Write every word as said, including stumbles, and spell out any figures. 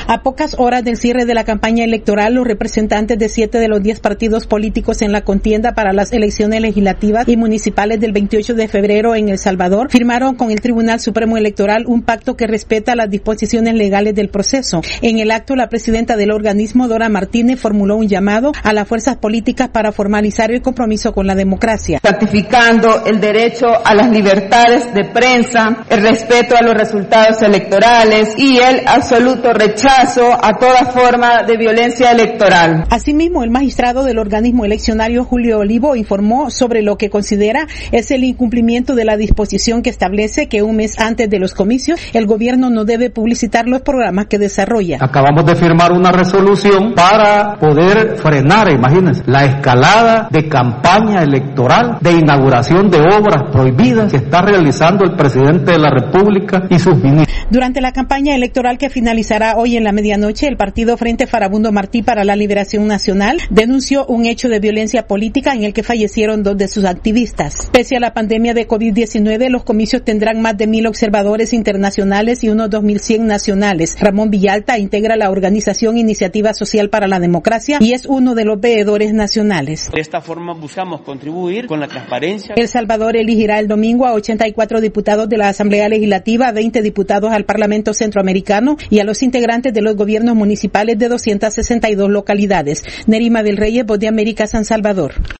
A pocas horas del cierre de la campaña electoral, los representantes de siete de los diez partidos políticos en la contienda para las elecciones legislativas y municipales del veintiocho de febrero en El Salvador firmaron con el Tribunal Supremo Electoral un pacto que respeta las disposiciones legales del proceso. En el acto, la presidenta del organismo, Dora Martínez, formuló un llamado a las fuerzas políticas para formalizar el compromiso con la democracia. Ratificando el derecho a las libertades de prensa, el respeto a los resultados electorales y el absoluto rechazo a toda forma de violencia electoral. Asimismo, el magistrado del organismo eleccionario, Julio Olivo, informó sobre lo que considera es el incumplimiento de la disposición que establece que un mes antes de los comicios el gobierno no debe publicitar los programas que desarrolla. Acabamos de firmar una resolución para poder frenar, imagínense, la escalada de campaña electoral, de inauguración de obras prohibidas que está realizando el presidente de la República y sus ministros. Durante la campaña electoral que finalizará hoy en la medianoche, el partido Frente Farabundo Martí para la Liberación Nacional denunció un hecho de violencia política en el que fallecieron dos de sus activistas. Pese a la pandemia de COVID diecinueve, los comicios tendrán más de mil observadores internacionales y unos dos mil cien nacionales. Ramón Villalta integra la organización Iniciativa Social para la Democracia y es uno de los veedores nacionales. De esta forma buscamos contribuir con la transparencia. El Salvador elegirá el domingo a ochenta y cuatro diputados de la Asamblea Legislativa, a veinte diputados al Parlamento Centroamericano y a los integrantes de los gobiernos municipales de doscientas sesenta y dos localidades. Nerima del Reyes, Voz de América, San Salvador.